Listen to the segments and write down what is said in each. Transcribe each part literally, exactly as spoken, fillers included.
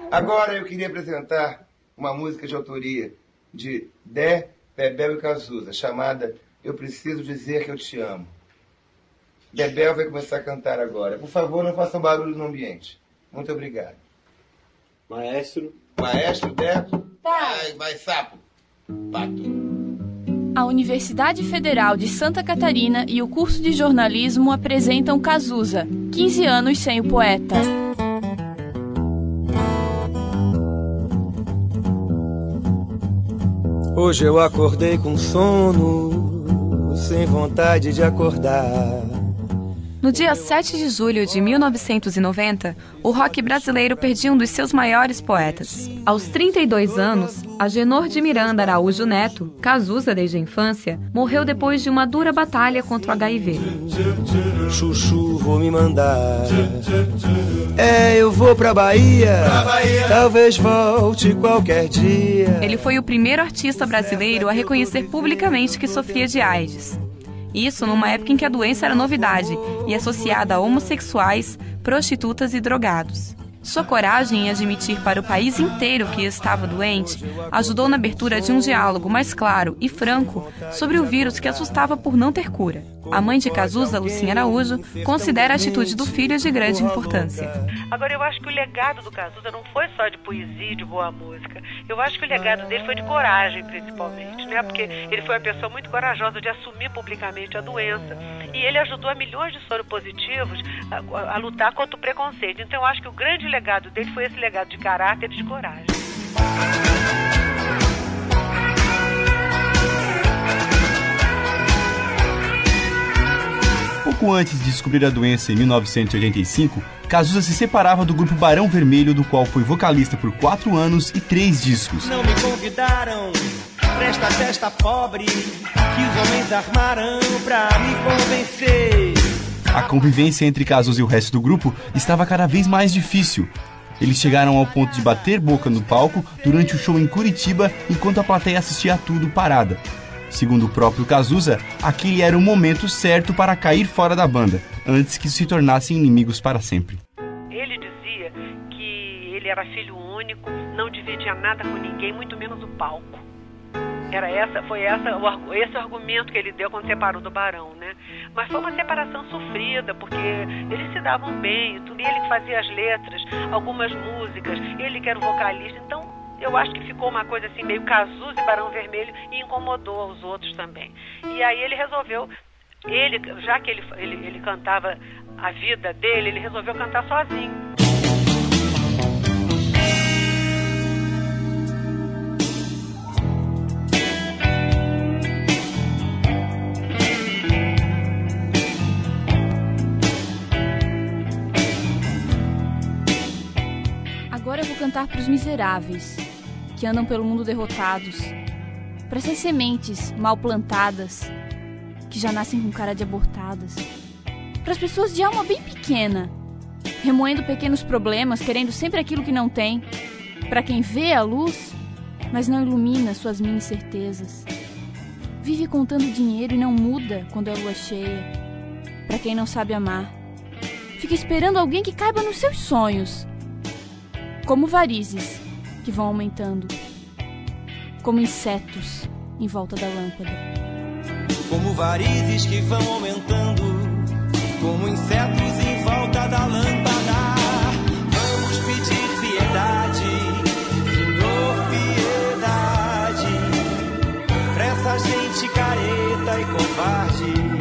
Agora eu queria apresentar uma música de autoria de Dé, Bebel e Cazuza, chamada Eu Preciso Dizer Que Eu Te Amo. Bebel vai começar a cantar agora. Por favor, não façam barulho no ambiente. Muito obrigado. Maestro. Maestro, Dé. Vai, vai, sapo. Pato. A Universidade Federal de Santa Catarina e o curso de jornalismo apresentam Cazuza, quinze anos sem o poeta. Hoje eu acordei com sono, sem vontade de acordar. No dia sete de julho de mil novecentos e noventa, o rock brasileiro perdia um dos seus maiores poetas. Aos trinta e dois anos, Agenor de Miranda Araújo Neto, Cazuza desde a infância, morreu depois de uma dura batalha contra o H I V. Chuchu, vou me mandar. É, eu vou pra Bahia, pra Bahia. Talvez volte qualquer dia. Ele foi o primeiro artista brasileiro a reconhecer publicamente que sofria de AIDS. Isso numa época em que a doença era novidade e associada a homossexuais, prostitutas e drogados. Sua coragem em admitir para o país inteiro que estava doente ajudou na abertura de um diálogo mais claro e franco sobre o vírus que assustava por não ter cura. A mãe de Cazuza, Lucinha Araújo, considera a atitude do filho de grande importância. Agora, eu acho que o legado do Cazuza não foi só de poesia e de boa música. Eu acho que o legado dele foi de coragem, principalmente, né? Porque ele foi uma pessoa muito corajosa de assumir publicamente a doença. E ele ajudou a milhões de soropositivos a, a, a lutar contra o preconceito. Então, eu acho que o grande legado dele foi esse legado de caráter e de coragem. Pouco antes de descobrir a doença em mil novecentos e oitenta e cinco, Cazuza se separava do grupo Barão Vermelho, do qual foi vocalista por quatro anos e três discos. Não me convidaram pra esta festa pobre que os homens armaram pra me convencer. A convivência entre Cazuza e o resto do grupo estava cada vez mais difícil. Eles chegaram ao ponto de bater boca no palco durante o show em Curitiba, enquanto a plateia assistia a tudo parada. Segundo o próprio Cazuza, aquele era o momento certo para cair fora da banda, antes que se tornassem inimigos para sempre. Ele dizia que ele era filho único, não dividia nada com ninguém, muito menos o palco. Era essa, foi essa, o, esse o argumento que ele deu quando separou do Barão, né? Mas foi uma separação sofrida, porque eles se davam bem, ele que fazia as letras, algumas músicas, ele que era o vocalista, então eu acho que ficou uma coisa assim, meio Cazuza e Barão Vermelho, e incomodou os outros também. E aí ele resolveu, ele, já que ele, ele, ele cantava a vida dele, ele resolveu cantar sozinho. Agora eu vou cantar para os miseráveis, que andam pelo mundo derrotados, para essas sementes mal plantadas, que já nascem com cara de abortadas, para as pessoas de alma bem pequena, remoendo pequenos problemas, querendo sempre aquilo que não tem, para quem vê a luz, mas não ilumina suas mini certezas, vive contando dinheiro e não muda quando é lua cheia, para quem não sabe amar, fica esperando alguém que caiba nos seus sonhos, como varizes que vão aumentando, como insetos em volta da lâmpada. Como varizes que vão aumentando, como insetos em volta da lâmpada. Vamos pedir piedade, Senhor, piedade, pra essa gente careta e covarde.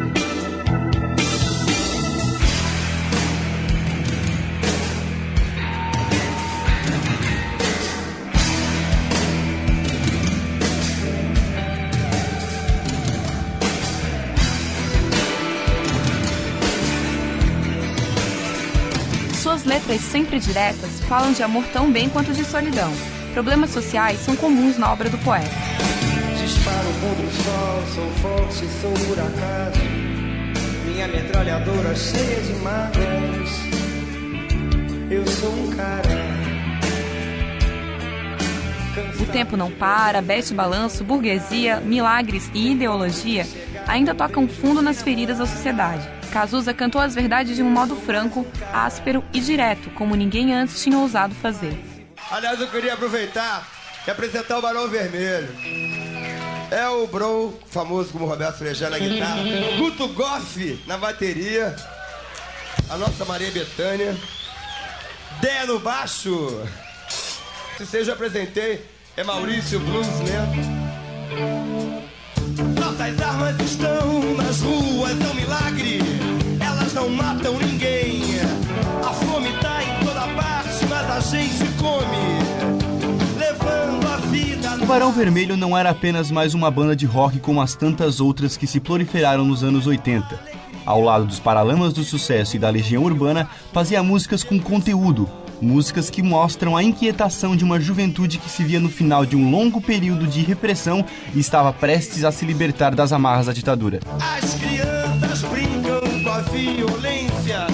Suas letras sempre diretas falam de amor tão bem quanto de solidão. Problemas sociais são comuns na obra do poeta. Disparo contra o sol, sou forte, sou por acaso. Minha metralhadora cheia de mágoas. Eu sou um cara. O Tempo Não Para, Bete Balanço, Burguesia, Milagres e Ideologia ainda tocam fundo nas feridas da sociedade. Cazuza cantou as verdades de um modo franco, áspero e direto, como ninguém antes tinha ousado fazer. Aliás, eu queria aproveitar e apresentar o Barão Vermelho. É o Bro, famoso como Roberto Frejá na guitarra, Guto Goff na bateria, a nossa Maria Bethânia, Dé no baixo. Se vocês já apresentei, é Maurício Blues, né? Nossas armas estão nas ruas, é um milagre. Elas não matam ninguém. A fome tá em toda parte, mas a gente come, levando a vida. O Barão Vermelho não era apenas mais uma banda de rock como as tantas outras que se proliferaram nos anos oitenta. Ao lado dos Paralamas do Sucesso e da Legião Urbana, fazia músicas com conteúdo. Músicas que mostram a inquietação de uma juventude que se via no final de um longo período de repressão e estava prestes a se libertar das amarras da ditadura. As crianças brincam com a violência.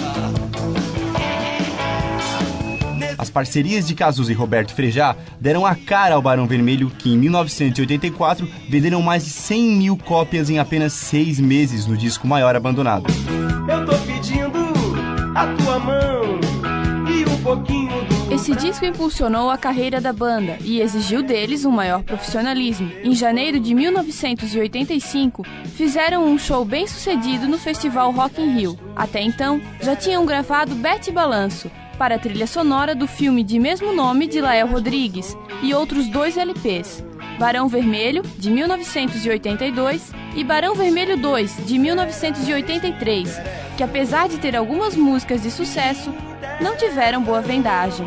As parcerias de Cazuza e Roberto Frejá deram a cara ao Barão Vermelho, que em mil novecentos e oitenta e quatro venderam mais de cem mil cópias em apenas seis meses no disco maior abandonado. Eu tô pedindo a tua mão e um pouquinho do... Esse disco impulsionou a carreira da banda e exigiu deles um maior profissionalismo. Em janeiro de mil novecentos e oitenta e cinco, fizeram um show bem sucedido no festival Rock in Rio. Até então, já tinham gravado Bete Balanço, para a trilha sonora do filme de mesmo nome de Lael Rodrigues, e outros dois L Ps, Barão Vermelho, de mil novecentos e oitenta e dois, e Barão Vermelho dois, de mil novecentos e oitenta e três, que apesar de ter algumas músicas de sucesso, não tiveram boa vendagem.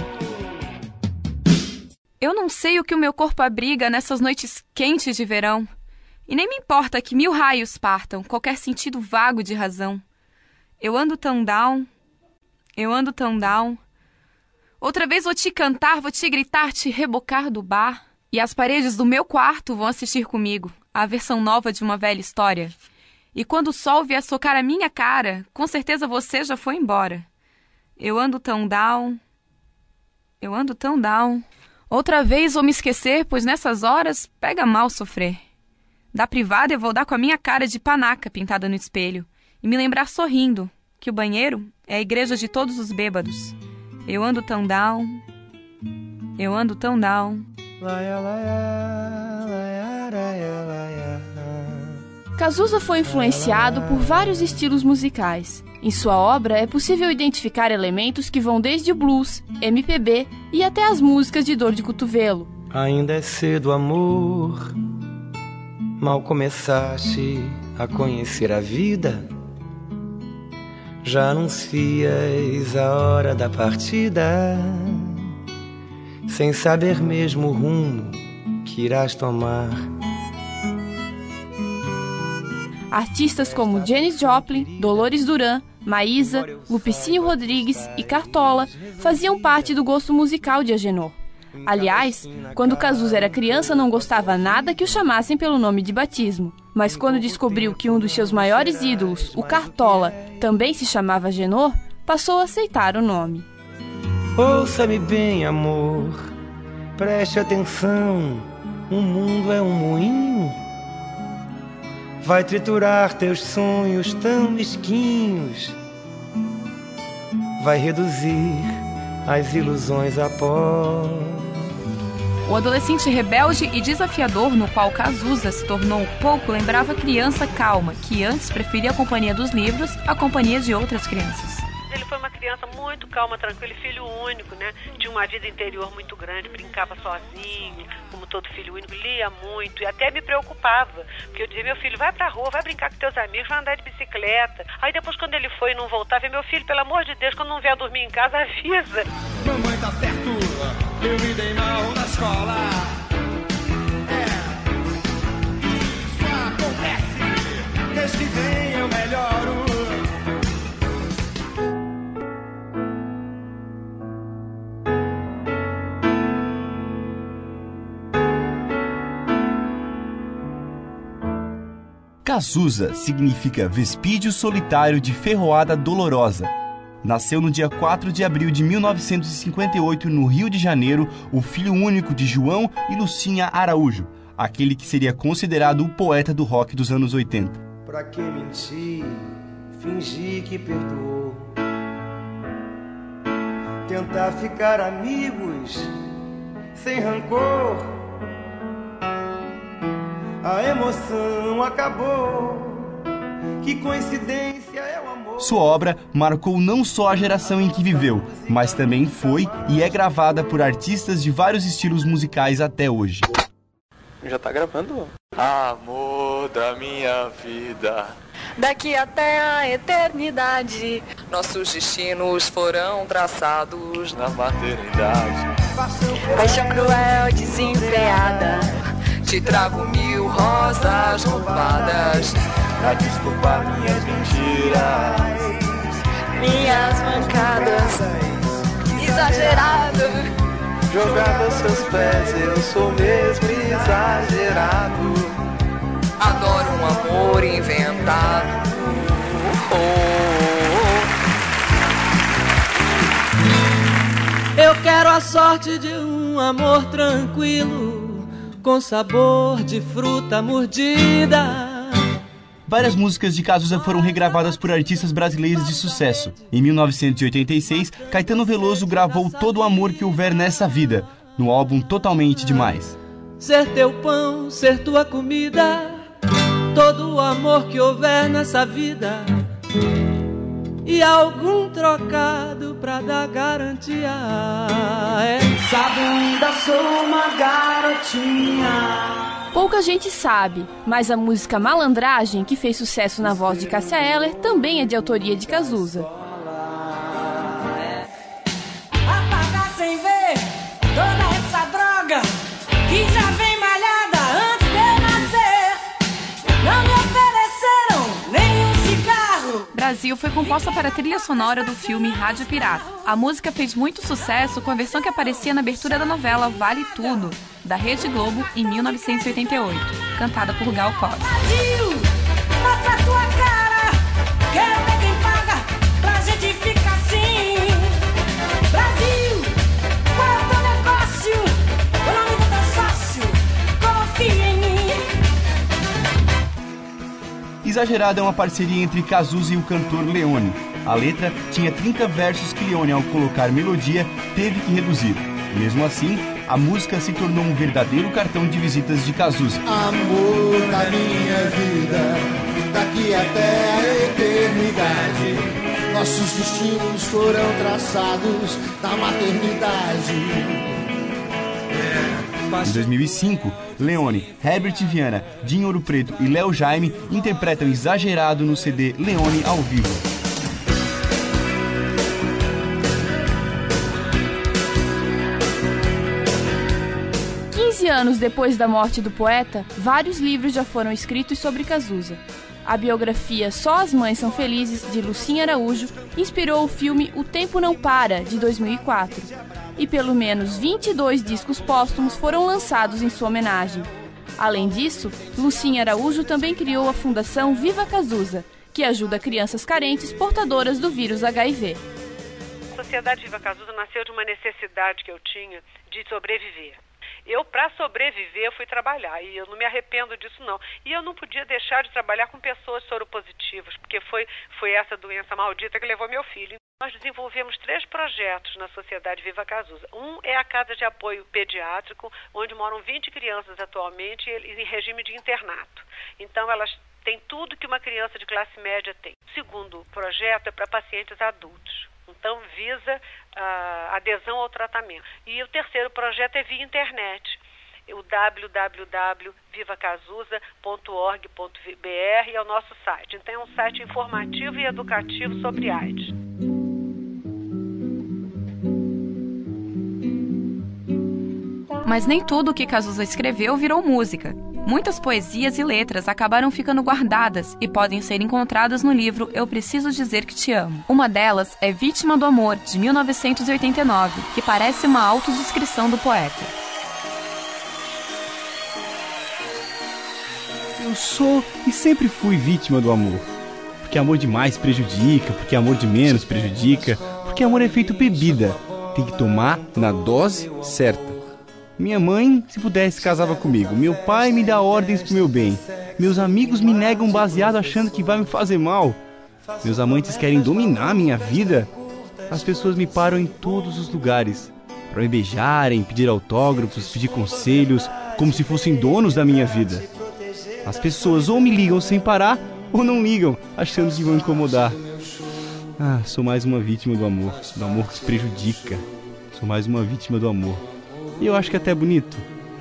Eu não sei o que o meu corpo abriga nessas noites quentes de verão, e nem me importa que mil raios partam, qualquer sentido vago de razão. Eu ando tão down, eu ando tão down. Outra vez vou te cantar, vou te gritar, te rebocar do bar. E as paredes do meu quarto vão assistir comigo a versão nova de uma velha história. E quando o sol vier socar a minha cara, com certeza você já foi embora. Eu ando tão down, eu ando tão down. Outra vez vou me esquecer, pois nessas horas pega mal sofrer. Da privada eu vou dar com a minha cara de panaca pintada no espelho e me lembrar sorrindo que o banheiro é a igreja de todos os bêbados. Eu ando tão down, eu ando tão down. Cazuza foi influenciado por vários estilos musicais. Em sua obra é possível identificar elementos que vão desde o blues, M P B e até as músicas de dor de cotovelo. Ainda é cedo, amor, mal começaste a conhecer a vida, já anuncias a hora da partida, sem saber mesmo o rumo que irás tomar. Artistas como Janis Joplin, Dolores Duran, Maísa, Lupicínio Rodrigues e Cartola faziam parte do gosto musical de Agenor. Aliás, quando Cazuza era criança não gostava nada que o chamassem pelo nome de batismo. Mas quando descobriu que um dos seus maiores ídolos, o Cartola, também se chamava Agenor, passou a aceitar o nome. Ouça-me bem, amor, preste atenção, o mundo é um moinho, vai triturar teus sonhos tão mesquinhos, vai reduzir as ilusões a pó. O adolescente rebelde e desafiador no qual Cazuza se tornou um pouco lembrava a criança calma, que antes preferia a companhia dos livros à companhia de outras crianças. Ele foi uma criança muito calma, tranquila, filho único, né? Tinha uma vida interior muito grande, brincava sozinho, como todo filho único, lia muito e até me preocupava, porque eu dizia, meu filho, vai pra rua, vai brincar com teus amigos, vai andar de bicicleta. Aí depois quando ele foi e não voltava, meu filho, pelo amor de Deus, quando não vier dormir em casa, avisa. Mamãe tá certo, eu me dei mal na escola. É, isso acontece, mês que vem eu melhoro. Cazuza significa Vespídio Solitário de Ferroada Dolorosa. Nasceu no dia quatro de abril de mil novecentos e cinquenta e oito, no Rio de Janeiro, o filho único de João e Lucinha Araújo, aquele que seria considerado o poeta do rock dos anos oitenta. Pra que mentir, fingir que perdoou, tentar ficar amigos sem rancor. A emoção acabou. Que coincidência é o amor. Sua obra marcou não só a geração em que viveu, mas também foi e é gravada por artistas de vários estilos musicais até hoje. Já tá gravando? Amor da minha vida, daqui até a eternidade, nossos destinos foram traçados na maternidade. Paixão cruel, desenfreada, te trago mil rosas roubadas pra desculpar minhas mentiras, minhas mancadas, exagerado. Jogado aos seus pés, eu sou mesmo exagerado. Adoro um amor inventado. Oh, oh. Eu quero a sorte de um amor tranquilo, com sabor de fruta mordida. Várias músicas de Cazuza foram regravadas por artistas brasileiros de sucesso. Em mil novecentos e oitenta e seis, Caetano Veloso gravou Todo o Amor que Houver Nessa Vida, no álbum Totalmente Demais. Ser teu pão, ser tua comida, todo o amor que houver nessa vida, e algum trocado pra dar garantia. É. Sabe, ainda sou uma garotinha. Pouca gente sabe, mas a música Malandragem, que fez sucesso na voz de Cássia Eller, também é de autoria de Cazuza. Apagar sem ver toda essa droga que já vem malhada antes de eu nascer. Não me ofereceram nenhum cigarro. Brasil foi composta para a trilha sonora do filme Rádio Pirata. A música fez muito sucesso com a versão que aparecia na abertura da novela Vale Tudo, da Rede Globo, em mil novecentos e oitenta e oito, cantada por Gal Costa. Brasil, mostra a tua cara, quero ver quem paga pra gente ficar assim. Brasil, qual é o teu negócio? O nome do teu sócio, confia em mim. Exagerada é uma parceria entre Cazuza e o cantor Leone. A letra tinha trinta versos que Leone, ao colocar melodia, teve que reduzir. Mesmo assim, a música se tornou um verdadeiro cartão de visitas de Cazuza. Amor da minha vida, daqui até a eternidade, nossos destinos foram traçados na maternidade. Em dois mil e cinco, Leone, Herbert Viana, Dinho Ouro Preto e Léo Jaime interpretam Exagerado no C D Leone ao vivo. quinze anos depois da morte do poeta, vários livros já foram escritos sobre Cazuza. A biografia Só as Mães São Felizes, de Lucinha Araújo, inspirou o filme O Tempo Não Para, de dois mil e quatro. E pelo menos vinte e dois discos póstumos foram lançados em sua homenagem. Além disso, Lucinha Araújo também criou a Fundação Viva Cazuza, que ajuda crianças carentes portadoras do vírus H I V. A Sociedade Viva Cazuza nasceu de uma necessidade que eu tinha de sobreviver. Eu, para sobreviver, eu fui trabalhar e eu não me arrependo disso, não. E eu não podia deixar de trabalhar com pessoas soropositivas, porque foi, foi essa doença maldita que levou meu filho. Nós desenvolvemos três projetos na Sociedade Viva Cazuza. Um é a Casa de Apoio Pediátrico, onde moram vinte crianças atualmente em regime de internato. Então, elas têm tudo que uma criança de classe média tem. O segundo projeto é para pacientes adultos. Então, visa a adesão ao tratamento. E o terceiro projeto é via internet, o w w w ponto viva cazuza ponto org ponto b r é o nosso site. Então, é um site informativo e educativo sobre AIDS. Mas nem tudo o que Cazuza escreveu virou música. Muitas poesias e letras acabaram ficando guardadas e podem ser encontradas no livro Eu Preciso Dizer Que Te Amo. Uma delas é Vítima do Amor, de mil novecentos e oitenta e nove, que parece uma autodescrição do poeta. Eu sou e sempre fui vítima do amor. Porque amor demais prejudica, porque amor de menos prejudica, porque amor é feito bebida. Tem que tomar na dose certa. Minha mãe, se pudesse, casava comigo. Meu pai me dá ordens pro meu bem. Meus amigos me negam baseado achando que vai me fazer mal. Meus amantes querem dominar minha vida. As pessoas me param em todos os lugares para me beijarem, pedir autógrafos, pedir conselhos, como se fossem donos da minha vida. As pessoas ou me ligam sem parar, ou não ligam, achando que vão incomodar. Ah, sou mais uma vítima do amor, do amor que prejudica. Sou mais uma vítima do amor. E eu acho que é até bonito.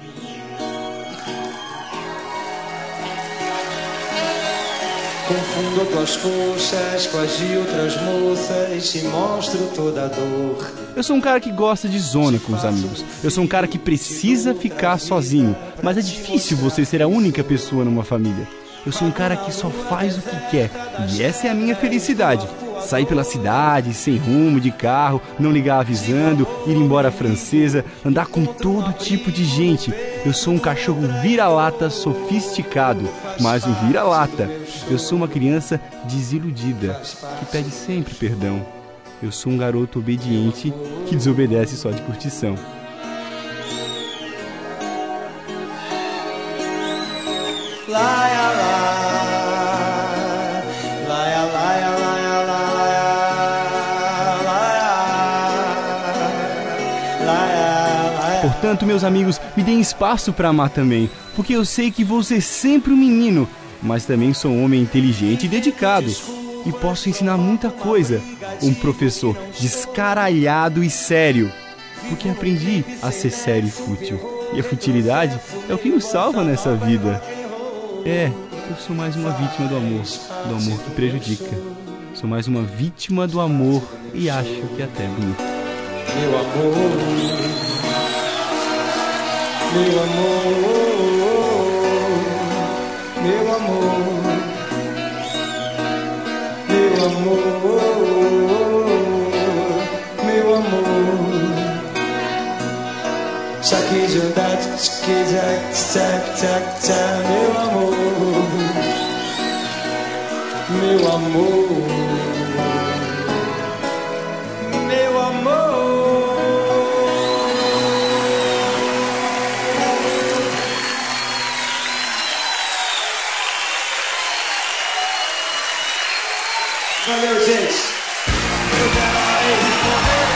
Confundo tuas coxas com as de outras moças e mostro toda a dor. Eu sou um cara que gosta de zona com os amigos. Eu sou um cara que precisa ficar sozinho. Mas é difícil você ser a única pessoa numa família. Eu sou um cara que só faz o que quer. E essa é a minha felicidade. Sair pela cidade, sem rumo, de carro, não ligar avisando, ir embora à francesa, andar com todo tipo de gente. Eu sou um cachorro vira-lata sofisticado, mas um vira-lata. Eu sou uma criança desiludida, que pede sempre perdão. Eu sou um garoto obediente, que desobedece só de curtição. Laia, laia, laia, laia, laia, laia, laia. Portanto, meus amigos, me deem espaço para amar também, porque eu sei que vou ser sempre um menino, mas também sou um homem inteligente e dedicado, e posso ensinar muita coisa. Um professor descaralhado e sério, porque aprendi a ser sério e fútil, e a futilidade é o que nos salva nessa vida. É, eu sou mais uma vítima do amor, do amor que prejudica. Sou mais uma vítima do amor e acho que é até bonito. Meu amor, meu amor, meu amor, meu amor, meu amor. Chaque jandar, que tac, tac, tac, tac, meu amor, meu amor, meu amor. Valeu, gente. Eu quero aí correr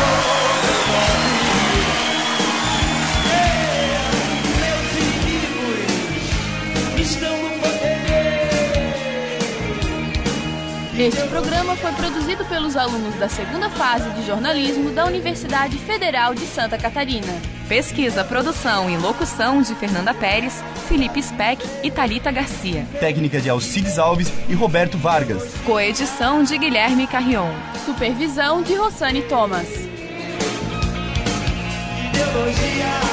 Este programa foi produzido pelos alunos da segunda fase de jornalismo da Universidade Federal de Santa Catarina. Pesquisa, produção e locução de Fernanda Pérez, Felipe Speck e Thalita Garcia. Técnica de Alcides Alves e Roberto Vargas. Coedição de Guilherme Carrion. Supervisão de Rossane Thomas. ideologia.